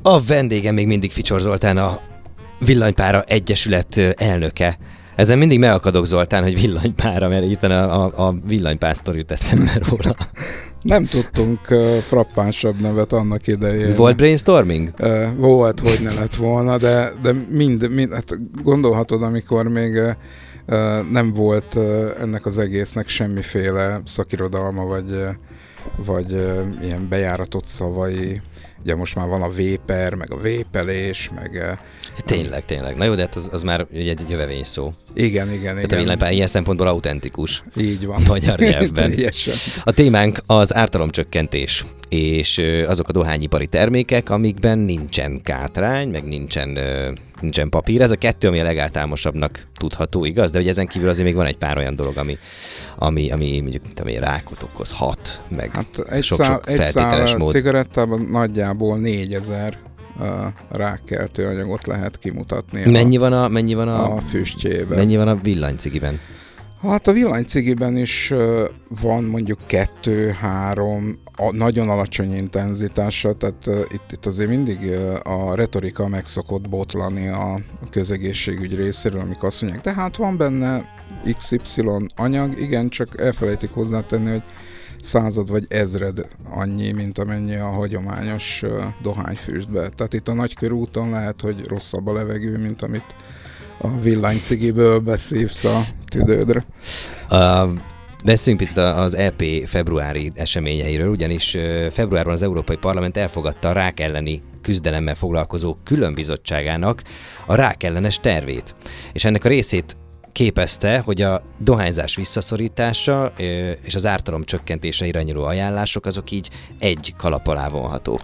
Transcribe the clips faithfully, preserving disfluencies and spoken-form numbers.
A vendégem még mindig Ficsor Zoltán, a Villanypára Egyesület elnöke. Ezen mindig megakadok, Zoltán, hogy villanypára, mert itt a, a, a villanypásztor jut eszembe róla. Nem tudtunk uh, frappánsabb nevet annak idején. Volt brainstorming? Uh, volt, hogy ne lett volna, de, de mind, mind, hát gondolhatod, amikor még uh, nem volt uh, ennek az egésznek semmiféle szakirodalma, vagy, uh, vagy uh, ilyen bejáratott szavai. Ugye most már van a véper, meg a vépelés, meg... Uh, Tényleg, tényleg. Na jó, de hát az, az már egy jövevény szó. Igen, igen, Tehát igen. a villanypálya ilyen szempontból autentikus. Így van. Magyar nyelvben. Teljesen. A témánk az ártalomcsökkentés, és azok a dohányipari termékek, amikben nincsen kátrány, meg nincsen, nincsen papír. Ez a kettő, ami a legáltalánosabbnak tudható, igaz? De hogy ezen kívül azért még van egy pár olyan dolog, ami, ami, ami mondjuk ami rákot okozhat, meg hát egy sok-sok szál, feltételes egy mód. cigarettában nagyjából négyezer uh, rákkeltő anyagot lehet kimutatni. Mennyi a, van a, mennyi van a, a füstjében. Mennyi van a villanycigiben? Hát a villanycigiben is uh, van mondjuk kettő-három nagyon alacsony intenzitással, tehát uh, itt, itt azért mindig uh, a retorika meg szokott botlani a, a közegészségügy részéről, amik azt mondják, de hát van benne iksz ipszilon anyag, igen, csak elfelejtik hozzátenni, hogy század vagy ezred annyi, mint amennyi a hagyományos uh, dohányfüstbe. Tehát itt a Nagykörúton lehet, hogy rosszabb a levegő, mint amit a villanycigiből beszívsz a tüdődre. Uh, Beszéljünk picit az é pé februári eseményeiről, ugyanis februárban az Európai Parlament elfogadta a rák elleni küzdelemmel foglalkozó különbizottságának a rákellenes tervét. És ennek a részét képezte, hogy a dohányzás visszaszorítása és az ártalom csökkentése irányuló ajánlások azok így egy kalap alá vonhatók.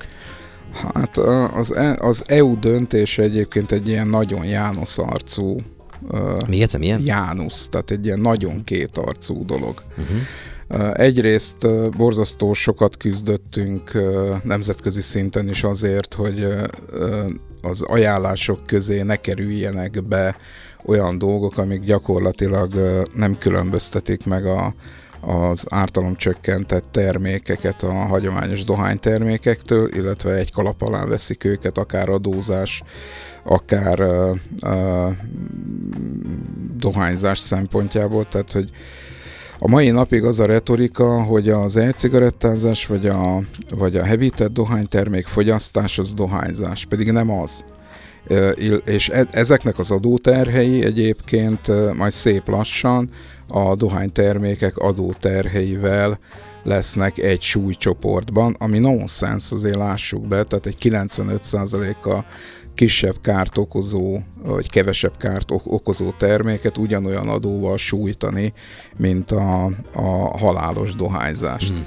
Hát az, az é u döntése egyébként egy ilyen nagyon János arcú Még egyszer milyen? Jánusz, tehát egy ilyen nagyon kétarcú dolog. Uh-huh. Egyrészt borzasztó sokat küzdöttünk nemzetközi szinten is azért, hogy az ajánlások közé ne kerüljenek be olyan dolgok, amik gyakorlatilag nem különböztetik meg a, az ártalomcsökkentett termékeket a hagyományos dohánytermékektől, illetve egy kalap alá veszik őket, akár adózás, akár uh, uh, dohányzás szempontjából, tehát hogy a mai napig az a retorika, hogy az e-cigarettázás vagy a, vagy a hevített dohánytermék fogyasztás az dohányzás, pedig nem az. Uh, és e- ezeknek az adóterhei egyébként uh, majd szép lassan a dohánytermékek adóterheivel lesznek egy súlycsoportban, ami nonsens, azért lássuk be, tehát egy kilencvenöt százalékkal kisebb kárt okozó, vagy kevesebb kárt okozó terméket ugyanolyan adóval sújtani, mint a, a halálos dohányzást. Hmm.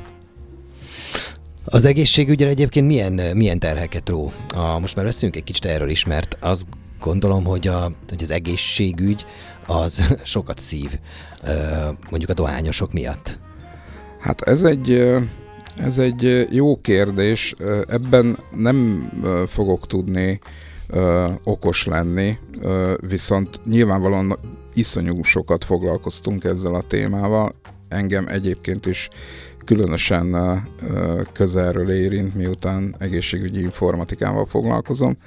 Az egészségügyre egyébként milyen, milyen terheket ró? A, most már beszélünk egy kicsit erről is, mert azt gondolom, hogy, a, hogy az egészségügy az sokat szív, mondjuk a dohányosok miatt. Hát ez egy, ez egy jó kérdés. Ebben nem fogok tudni okos lenni, viszont nyilvánvalóan iszonyú sokat foglalkoztunk ezzel a témával. Engem egyébként is különösen közelről érint, miután egészségügyi informatikával foglalkozom.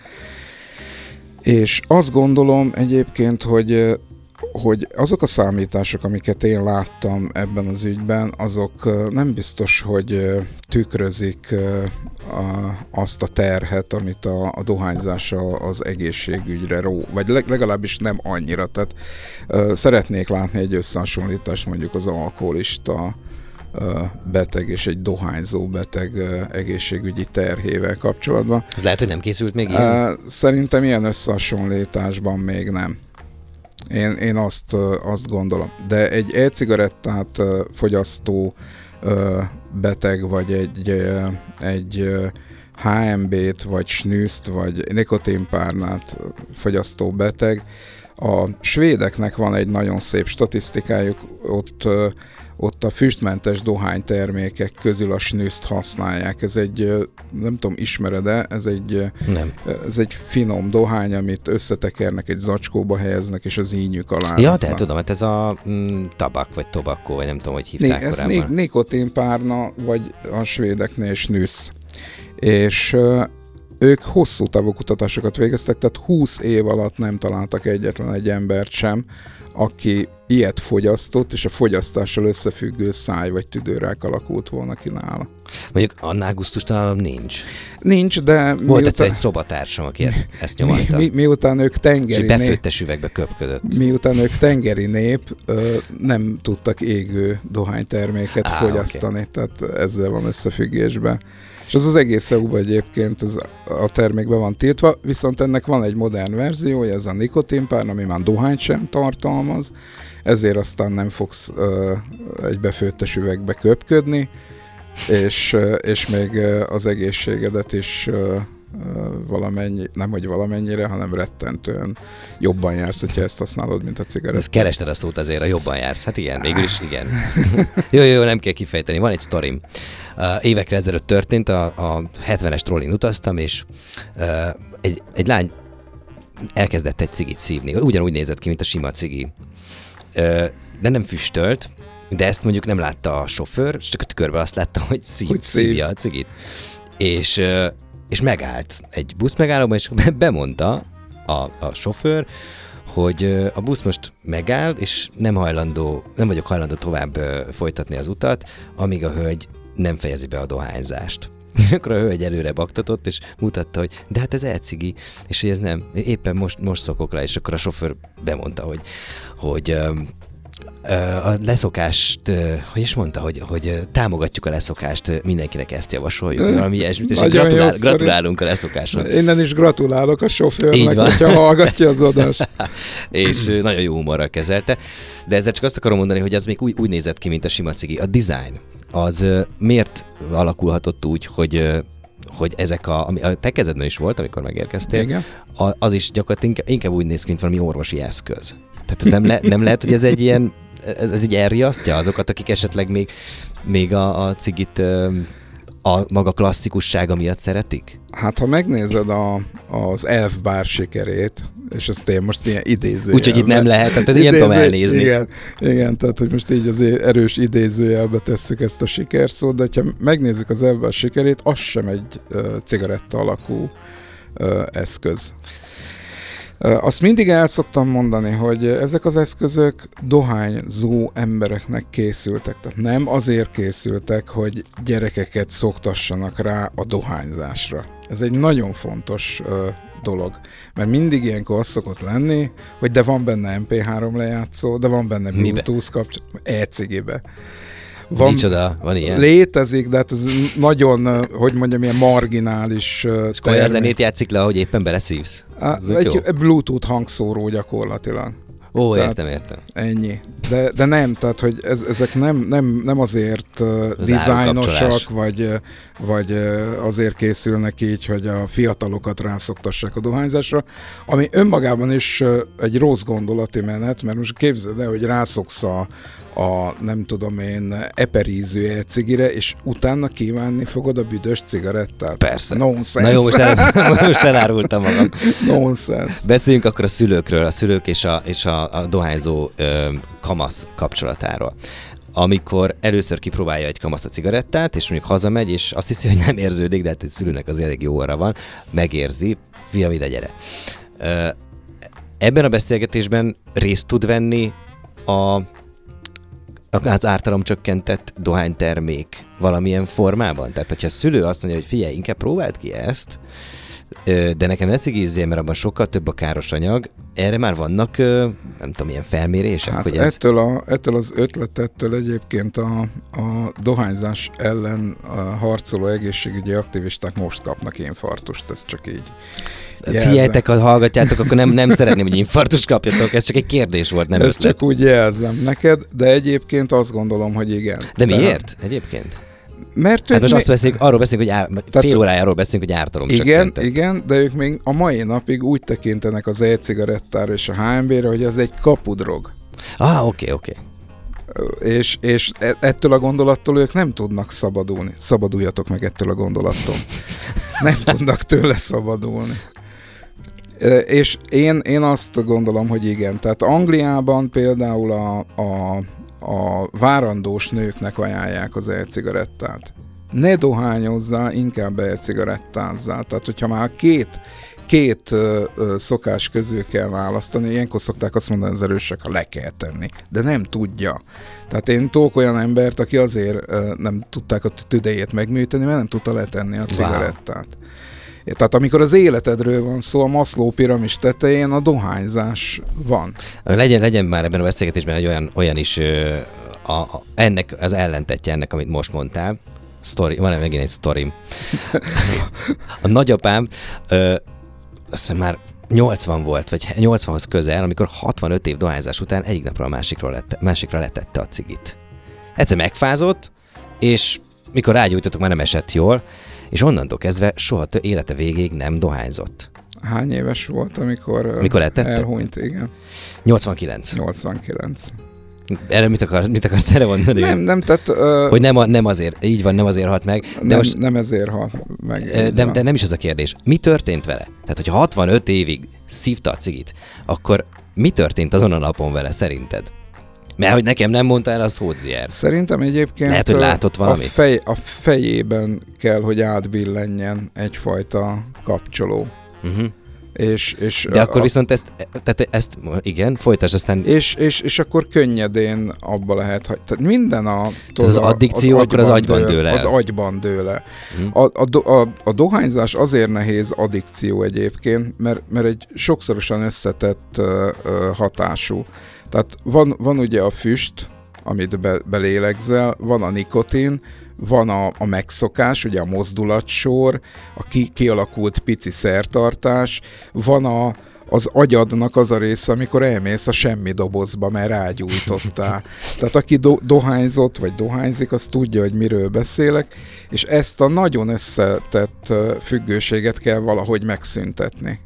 És azt gondolom egyébként, hogy, hogy azok a számítások, amiket én láttam ebben az ügyben, azok nem biztos, hogy tükrözik a, azt a terhet, amit a, a dohányzás az egészségügyre ró, vagy legalábbis nem annyira. Tehát szeretnék látni egy összehasonlítást mondjuk az alkoholista beteg és egy dohányzó beteg egészségügyi terhével kapcsolatban. Ez lehet, hogy nem készült még ilyen? Szerintem ilyen összehasonlításban még nem. Én, én azt, azt gondolom. De egy e-cigarettát fogyasztó beteg, vagy egy, egy há em bé-t, vagy snűzt, vagy nikotinpárnát fogyasztó beteg, a svédeknek van egy nagyon szép statisztikájuk, ott ott a füstmentes dohánytermékek közül a snűzt használják. Ez egy, nem tudom, ismered-e, ez egy, nem. ez egy finom dohány, amit összetekernek, egy zacskóba helyeznek, és az ínyük alá. Ja, te tudom, hát ez a mm, tabak, vagy tobakko, vagy nem tudom, hogy hívták ez korábban. Nikotinpárna, vagy a svédeknél snűsz. És ők hosszú távú kutatásokat végeztek, tehát húsz év alatt nem találtak egyetlen egy embert sem, aki ilyet fogyasztott, és a fogyasztással összefüggő száj vagy tüdőrák alakult volna ki nála. Mondjuk annál gusztustalan nincs. Nincs, de... Volt miután... egyszer egy szobatársam, aki ezt, ezt nyomalta. Mi, mi, miután ők tengeri nép... És befőttes üvegbe köpködött. Miután ők tengeri nép, nem tudtak égő dohányterméket Á, fogyasztani, okay. tehát ezzel van összefüggésben. És az az egész é u-ban egyébként ez a termékben van tiltva, viszont ennek van egy modern verziója, ez a nikotinpár, ami már dohányt sem tartalmaz, ezért aztán nem fogsz uh, egy befőttes üvegbe köpködni, és, uh, és még uh, az egészségedet is uh, uh, valamennyi, nem hogy valamennyire, hanem rettentően jobban jársz, hogyha ezt használod, mint a cigarettát. Kerested a szót azért, a jobban jársz. Hát igen, végül is igen. jó, jó, nem kell kifejteni. Van egy sztorim. Uh, évekre ezelőtt történt, a, a hetvenes trollin utaztam, és uh, egy, egy lány elkezdett egy cigit szívni. Ugyanúgy nézett ki, mint a sima cigi. Uh, de nem füstölt, de ezt mondjuk nem látta a sofőr, és csak a tükörben azt látta, hogy, szív, hogy szívja a cigit. És, uh, és megállt egy busz megállóban, és bemondta a, a sofőr, hogy a busz most megáll, és nem hajlandó, nem vagyok hajlandó tovább uh, folytatni az utat, amíg a hölgy nem fejezi be a dohányzást. És akkor a hölgy előre baktatott, és mutatta, hogy de hát ez elcigi, és hogy ez nem, éppen most, most szokok le, és akkor a sofőr bemondta, hogy, hogy um, a leszokást, hogy is mondta, hogy, hogy támogatjuk a leszokást, mindenkinek ezt javasoljuk, valami ilyesmit, és gratulál, gratulálunk a leszokáshoz. Innen is gratulálok a sofőrnek, hogyha hallgatja az adást. És nagyon jó humorral kezelte, de ezzel csak azt akarom mondani, hogy az még úgy, úgy nézett ki, mint a sima cigi. A design, az miért alakulhatott úgy, hogy hogy ezek a, ami a te kezedben is volt, amikor megérkeztél, igen. A, az is gyakorlatilag inkább, inkább úgy néz ki, mint valami orvosi eszköz. Tehát ez nem, le, nem lehet, hogy ez egy ilyen, ez, ez így elriasztja azokat, akik esetleg még, még a, a cigit a maga klasszikussága miatt szeretik? Hát, ha megnézed a, az elfbár sikerét, és ezt én most ilyen idézőjelben... Úgyhogy itt nem lehet, tehát ilyen tudom elnézni. Igen, igen, tehát hogy most így azért erős idézőjelbe tesszük ezt a sikerszót, de ha megnézzük az elfbár sikerét, az sem egy uh, cigaretta alakú uh, eszköz. Uh, azt mindig el szoktam mondani, hogy ezek az eszközök dohányzó embereknek készültek. Tehát nem azért készültek, hogy gyerekeket szoktassanak rá a dohányzásra. Ez egy nagyon fontos uh, dolog. Mert mindig ilyenkor az szokott lenni, hogy de van benne em pé három lejátszó, de van benne Bluetooth kapcsolat, e-cigibe. Van, Micsoda, van ilyen? Létezik, de hát ez nagyon, hogy mondjam, ilyen marginális és akkor a zenét játszik le, ahogy éppen beleszívsz? Egy jó? Bluetooth hangszóró gyakorlatilag. Ó, tehát értem, értem. Ennyi. De, de nem, tehát hogy ez, ezek nem, nem, nem azért uh, dizájnosak, vagy, vagy uh, azért készülnek így, hogy a fiatalokat rászoktassák a dohányzásra, ami önmagában is uh, egy rossz gondolati menet, mert most képzeld el, hogy rászoksz a, a nem tudom én, eperíző e-cigire, és utána kívánni fogod a büdös cigarettát. Persze. Nonsense. Na jó, most, el, most elárultam magam. Nonsense. Beszéljünk akkor a szülőkről, a szülők és a, és a, a dohányzó ö, kamasz kapcsolatáról. Amikor először kipróbálja egy kamasz a cigarettát, és mondjuk hazamegy, és azt hiszi, hogy nem érződik, de hát egy szülőnek az elég jó orra van, megérzi, fiam, ide gyere. Ö, ebben a beszélgetésben részt tud venni a az ártalomcsökkentett dohánytermék valamilyen formában? Tehát, hogyha a szülő azt mondja, hogy figyelj, inkább próbáld ki ezt, de nekem ne cigizzél, mert abban sokkal több a káros anyag, erre már vannak, nem tudom, ilyen felmérések? Hát hogy ez... ettől, a, ettől az ötletettől egyébként a, a dohányzás ellen a harcoló egészségügyi aktivisták most kapnak infarktust, ez csak így. Jelzem. Figyeljetek, ha hallgatjátok, akkor nem, nem szeretném, hogy infarktus kapjatok, ez csak egy kérdés volt, nem Ez ötlet. csak úgy jelzem neked, de egyébként azt gondolom, hogy igen. De miért egyébként? Mert hát most mi... azt beszélünk, arról beszélünk, hogy ár... fél órájáról beszélünk, hogy ártalom igen, csökkentett. Igen, de ők még a mai napig úgy tekintenek az e-cigarettára és a há em bé-re, hogy az egy kapudrog. Ah, oké, okay, oké. Okay. És, és ettől a gondolattól ők nem tudnak szabadulni. Szabaduljatok meg ettől a gondolattól. Nem tudnak tőle szabadulni. És én, én azt gondolom, hogy igen. Tehát Angliában például a, a, a várandós nőknek ajánlják az e-cigarettát. ne dohányozzál, inkább e-cigarettázzál. Tehát, hogyha már két, két ö, ö, szokás közül kell választani, ilyenkor szokták azt mondani az erősek, ha le kell tenni, de nem tudja. Tehát én tudok olyan embert, aki azért ö, nem tudták a tüdejét megműteni, mert nem tudta letenni a cigarettát. Wow. Tehát amikor az életedről van szó, a Maslow piramis tetején a dohányzás van. Legyen, legyen már ebben a beszélgetésben egy olyan, olyan is ö, a, a, ennek az ellentetje ennek, amit most mondtál. Story, van megint egy sztorim. A nagyapám ö, azt hiszem már nyolcvan volt, vagy nyolcvanhoz közel, amikor hatvanöt év dohányzás után egyik napra a másikra, lette, másikra letette a cigit. Egyszer megfázott, és mikor rágyújtottuk, már nem esett jól, és onnantól kezdve soha tő élete végéig nem dohányzott. Hány éves volt, amikor, amikor elhunyt? Igen. nyolcvankilenc. nyolcvankilenc. Erre mit, akar, mit akarsz erre mondani? Nem, nem, tehát... Uh, hogy nem, a, nem azért, így van, nem azért halt meg. De nem, most, nem ezért halt meg. De, de nem is az a kérdés. Mi történt vele? Tehát, hogyha hatvanöt évig szívta a cigit, akkor mi történt azon a napon vele szerinted? Mert hogy nekem nem mondta el, az Hódzier. Szerintem egyébként lehet, hogy látott valamit. A, fej, a fejében kell, hogy átbillenjen egyfajta kapcsoló. Uh-huh. És, és de akkor a, viszont ezt, tehát ezt, igen, folytasd aztán... És, és, és akkor könnyedén abba lehet, hogy tehát minden a... Az addikció az akkor az agyban dől el. Az agyban dől el. Hmm. A, a, a, a dohányzás azért nehéz addikció egyébként, mert, mert egy sokszorosan összetett uh, uh, hatású. Tehát van, van ugye a füst, amit be, belélegzel, van a nikotin, van a, a megszokás, ugye a mozdulatsor, a ki, kialakult pici szertartás, van a, az agyadnak az a része, amikor elmész a semmi dobozba, mert rágyújtottál. Tehát aki do, dohányzott, vagy dohányzik, az tudja, hogy miről beszélek, és ezt a nagyon összetett függőséget kell valahogy megszüntetni.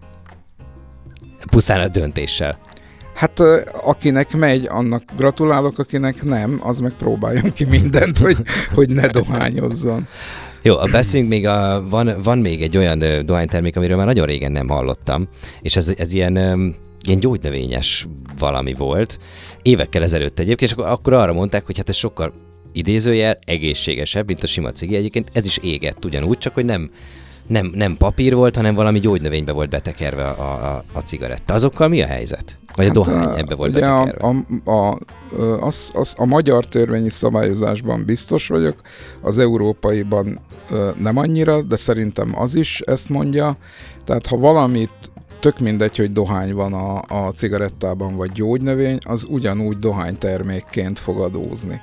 Pusztán a döntéssel. Hát akinek megy, annak gratulálok, akinek nem, az meg próbáljon ki mindent, hogy, hogy ne dohányozzon. Jó, a beszéljünk még, a, van, van még egy olyan ö, dohánytermék, amiről már nagyon régen nem hallottam, és ez, ez ilyen, ö, ilyen gyógynövényes valami volt, évekkel ezelőtt egyébként, és akkor, akkor arra mondták, hogy hát ez sokkal idézőjel egészségesebb, mint a sima cigi. Egyébként ez is égett ugyanúgy, csak hogy nem, nem, nem papír volt, hanem valami gyógynövénybe volt betekerve a, a, a cigaretta. Azokkal mi a helyzet? Vagy hát a dohány ebbe volt betekerve? A, a, a, az, az, a magyar törvényi szabályozásban biztos vagyok, az európaiban nem annyira, de szerintem az is ezt mondja. Tehát ha valamit, tök mindegy, hogy dohány van a, a cigarettában, vagy gyógynövény, az ugyanúgy dohánytermékként fog adózni.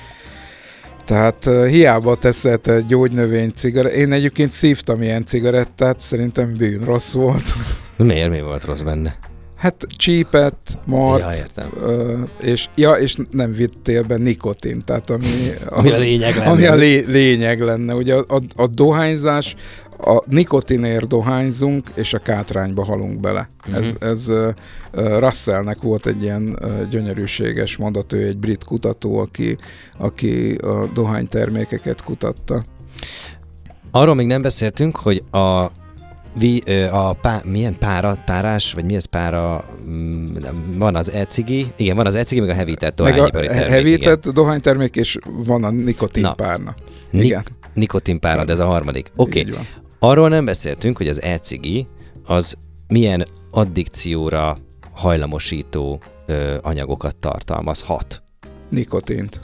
Tehát uh, hiába teszed egy gyógynövény cigarettát. Én egyébként szívtam ilyen cigarettát, szerintem bűn rossz volt. Miért? Mi volt rossz benne? Hát csípett, mart, ja, értem. Uh, és, ja, és nem vittél be nikotin, tehát ami, ami a lényeg lenne. Ami a lé, lényeg lenne. Ugye a, a, a dohányzás, a nikotinért dohányzunk, és a kátrányba halunk bele. Uh-huh. Ez, ez uh, Russellnek volt egy ilyen uh, gyönyörűséges mondat, ő egy brit kutató, aki, aki a dohánytermékeket kutatta. Arról még nem beszéltünk, hogy a Vi, a pá, milyen pára, tárás, vagy mi ez pára, van az e-cigi, igen, van az e-cigi, meg a hevített dohányipari termék. Hevített dohánytermék, és van a nikotinpárna. Ni- igen. Nikotinpárna, de ez a harmadik. Oké, okay. Arról nem beszéltünk, hogy az e-cigi az milyen addikcióra hajlamosító ö, anyagokat tartalmazhat. Nikotint.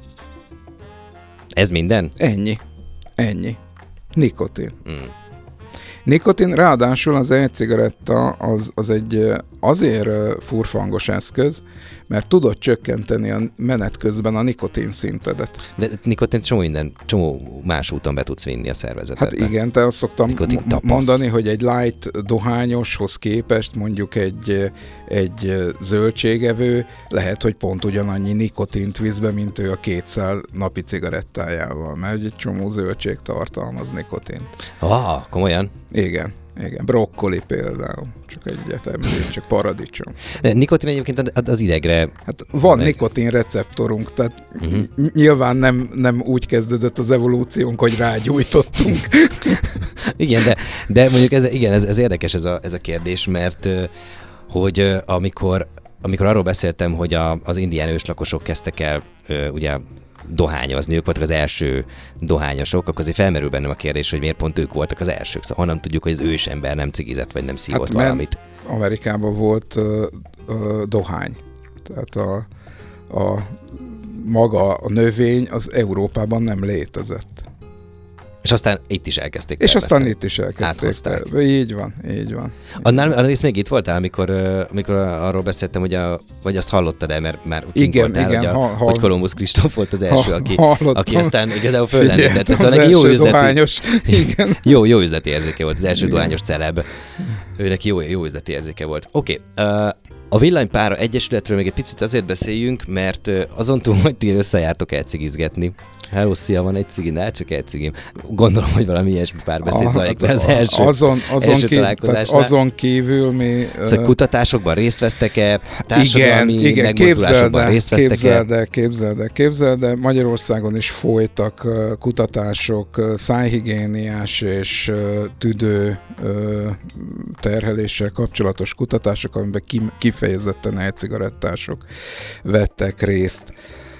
Ez minden? Ennyi. Ennyi. Nikotin. Mm. Nikotin, ráadásul az e-cigaretta az, az egy azért furfangos eszköz, mert tudod csökkenteni a menet közben a nikotin szintedet. De nikotin csomó minden, csomó más úton be tudsz vinni a szervezetedbe. Hát igen, te azt szoktam m- mondani, hogy egy light dohányoshoz képest mondjuk egy, egy zöldségevő lehet, hogy pont ugyanannyi nikotint visz be, mint ő a kétszál napi cigarettájával, mert egy csomó zöldség tartalmaz nikotint. Ah, komolyan? Igen. Igen, brokkoli például, csak egyet említ, csak paradicsom. De nikotin egyébként az idegre... Hát van meg... nikotin receptorunk, tehát uh-huh. nyilván nem, nem úgy kezdődött az evolúciónk, hogy rágyújtottunk. Igen, de, de mondjuk ez, igen, ez, ez érdekes ez a, ez a kérdés, mert hogy amikor, amikor arról beszéltem, hogy a, az indián őslakosok kezdtek el ugye dohányozni, ők voltak az első dohányosok, akkor azért felmerül bennem a kérdés, hogy miért pont ők voltak az elsők. Szóval honnan tudjuk, hogy az ősember nem cigizett, vagy nem szívott hát, valamit? Amerikában volt uh, uh, dohány. Tehát a, a maga a növény az Európában nem létezett. És aztán itt is elkezdték És aztán itt is elkezdték. Ter- így van, így van. Annál a rész még itt voltál, amikor, amikor arról beszéltem, hogy a, vagy azt hallottad el, mert már kint igen, voltál, igen, hogy, a, ha, ha, hogy Kolumbusz Kristóf volt az első, ha, aki, aki aztán igazából föllendítette. Szóval neki jó üzleti, igen. jó, jó üzleti érzéke volt, az első igen. dohányos celeb. Ő neki jó, jó üzleti érzéke volt. Oké, okay, uh, a Villanypára Egyesületről még egy picit azért beszéljünk, mert azon túl, hogy ti összejártok elcigizgetni. Hello, szia, van egy cigin, de csak egy cigim. Gondolom, hogy valami ilyesmi párbeszéd zajlik le az első, azon, azon első ki, találkozásnál. Azon kívül mi... Szóval kutatásokban részt vesztek-e? Társadalmi igen, igen, megmozdulásokban részt vesztek-e? Képzeld el, képzeld el, képzeld el, Magyarországon is folytak kutatások, szájhigiéniás és tüdő terheléssel kapcsolatos kutatások, amiben kifejezetten e-cigarettások vettek részt.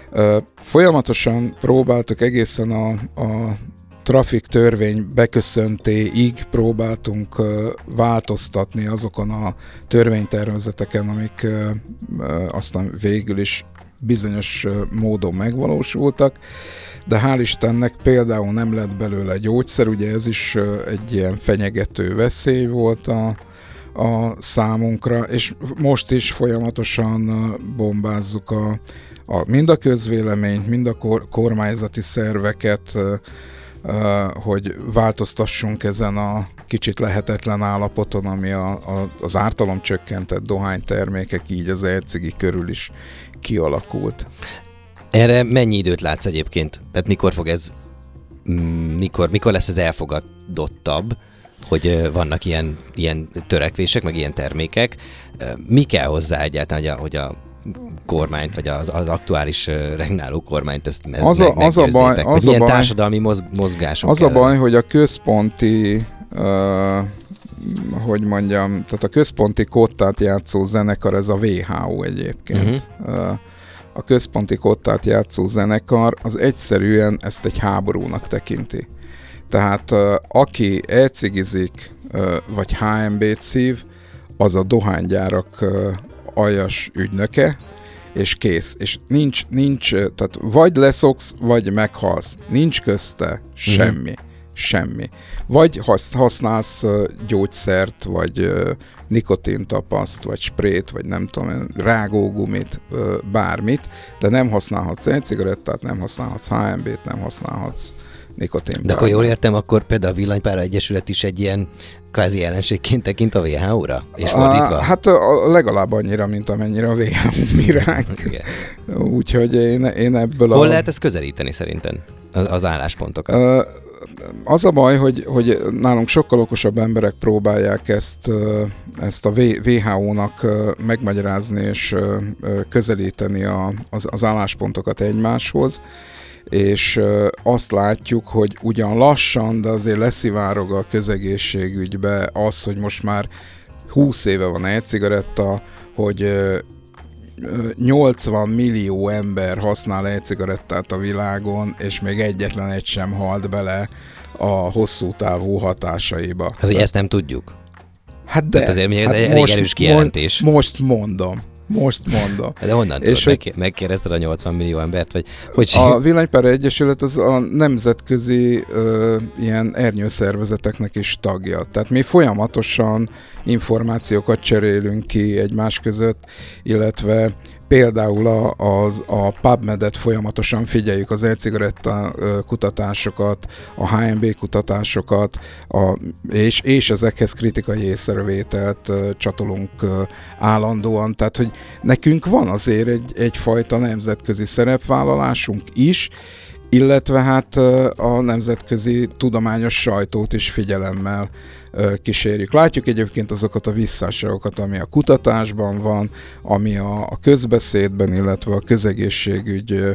Folyamatosan próbáltuk egészen a, a trafik törvény beköszöntéig próbáltunk változtatni azokon a törvénytervezeteken, amik aztán végül is bizonyos módon megvalósultak, de hál' Istennek például nem lett belőle gyógyszer, ugye ez is egy ilyen fenyegető veszély volt a, a számunkra, és most is folyamatosan bombázzuk a A, mind a közvéleményt, mind a kor, kormányzati szerveket, uh, uh, hogy változtassunk ezen a kicsit lehetetlen állapoton, ami a, a, az ártalomcsökkentett dohánytermékek, így az e-cigi körül is kialakult. Erre mennyi időt látsz egyébként? Tehát mikor fog ez, mikor, mikor lesz ez elfogadottabb, hogy vannak ilyen, ilyen törekvések, meg ilyen termékek? Mi kell hozzá egyáltalán, hogy a, hogy a kormányt, vagy az, az aktuális uh, regnáló kormányt ezt, ezt az meg, a, az a baj, az hogy milyen a baj, társadalmi mozg, mozgások Az kellene. a baj, hogy a központi uh, hogy mondjam, tehát a központi kottát játszó zenekar, ez a vé há ó egyébként. Uh-huh. Uh, a központi kottát játszó zenekar az egyszerűen ezt egy háborúnak tekinti. Tehát uh, aki e-cigizik, uh, vagy há em bé-t szív, az a dohánygyárak uh, aljas ügynöke, és kész. És nincs, nincs, tehát vagy leszoksz, vagy meghalsz. Nincs közte semmi. Mm-hmm. Semmi. Vagy használsz gyógyszert, vagy nikotintapaszt, vagy sprét, vagy nem tudom, rágógumit, bármit, de nem használhatsz e-cigarettát, nem használhatsz há em bé-t, nem használhatsz nikotinbármit. De akkor jól értem, akkor például a Villanypára Egyesület is egy ilyen kvázi ellenségként tekint a vé há ó-ra? És fordítva? Hát a, legalább annyira, mint amennyire a vé há ó mi ránk. Úgyhogy én, én ebből Hol a... lehet ezt közelíteni szerinten? Az, az álláspontokat? Az a baj, hogy, hogy nálunk sokkal okosabb emberek próbálják ezt, ezt a vé há ó-nak megmagyarázni és közelíteni a, az, az álláspontokat egymáshoz, és azt látjuk, hogy ugyan lassan, de azért leszivárog a közegészségügybe az, hogy most már húsz éve van e-cigaretta, hogy nyolcvan millió ember használ e-cigarettát a világon, és még egyetlen egy sem halt bele a hosszú távú hatásaiba. Hát, hogy ezt nem tudjuk? Hát de. Hát azért még ez hát egy elég erős kijelentés. Most mondom. Most mondom. De honnan tudod? Hogy... Megkérdezted a nyolcvan millió embert? Vagy hogy... A Villanypára Egyesület az a nemzetközi ö, ilyen ernyőszervezeteknek is tagja. Tehát mi folyamatosan információkat cserélünk ki egymás között, illetve például a, az, a PubMed-et folyamatosan figyeljük, az e-cigaretta kutatásokat, a há em bé kutatásokat, a, és, és ezekhez kritikai észrevételt csatolunk állandóan. Tehát, hogy nekünk van azért egy, egyfajta nemzetközi szerepvállalásunk is, illetve hát a nemzetközi tudományos sajtót is figyelemmel kísérjük. Látjuk egyébként azokat a visszásságokat, ami a kutatásban van, ami a, a közbeszédben, illetve a közegészségügy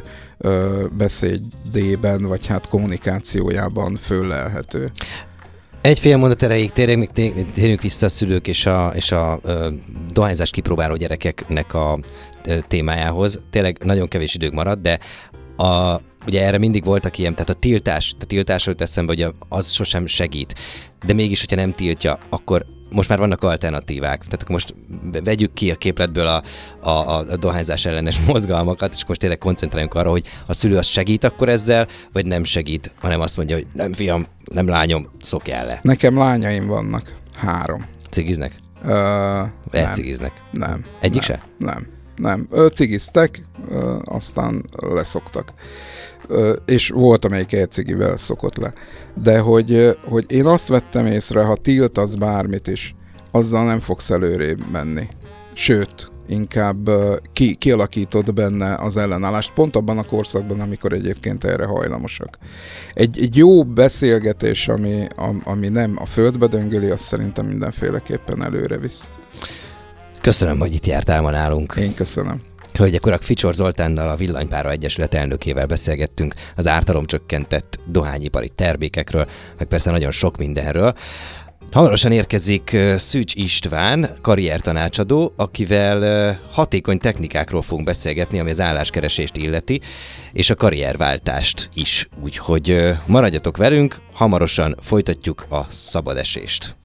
beszédében, vagy hát kommunikációjában föllelhető. Egy fél mondat erejéig térjünk, térjünk vissza a szülők és a, és a, a dohányzást kipróbáló gyerekeknek a témájához. Tényleg nagyon kevés idők marad, de a, ugye erre mindig voltak ilyen, tehát a tiltás, a tiltásról teszem, hogy az sosem segít, de mégis, hogyha nem tiltja, akkor most már vannak alternatívák. Tehát akkor most vegyük ki a képletből a, a, a dohányzás ellenes mozgalmakat, és most tényleg koncentráljunk arra, hogy a szülő az segít akkor ezzel, vagy nem segít, hanem azt mondja, hogy nem fiam, nem lányom, szokjál le. Nekem lányaim vannak. Három. Cigiznek? Uh, Elcigiznek? Nem. Egyik nem, se? Nem. Nem. Ö, cigiztek, ö, aztán leszoktak. Ö, és volt, amelyik egy cigivel szokott le. De hogy, hogy én azt vettem észre, ha tiltasz bármit is, azzal nem fogsz előrébb menni. Sőt, inkább ki, kialakítod benne az ellenállást, pont abban a korszakban, amikor egyébként erre hajlamosak. Egy, egy jó beszélgetés, ami, ami nem a földbe döngöli, azt szerintem mindenféleképpen előre visz. Köszönöm, hogy itt jártál ma nálunk. Én köszönöm. Hölgyek, urak, Ficsor Zoltánnal, a Villanypára Egyesület elnökével beszélgettünk az ártalomcsökkentett dohányipari termékekről, meg persze nagyon sok mindenről. Hamarosan érkezik Szűcs István, karriertanácsadó, akivel hatékony technikákról fogunk beszélgetni, ami az álláskeresést illeti, és a karrierváltást is. Úgyhogy maradjatok velünk, hamarosan folytatjuk a szabadesést.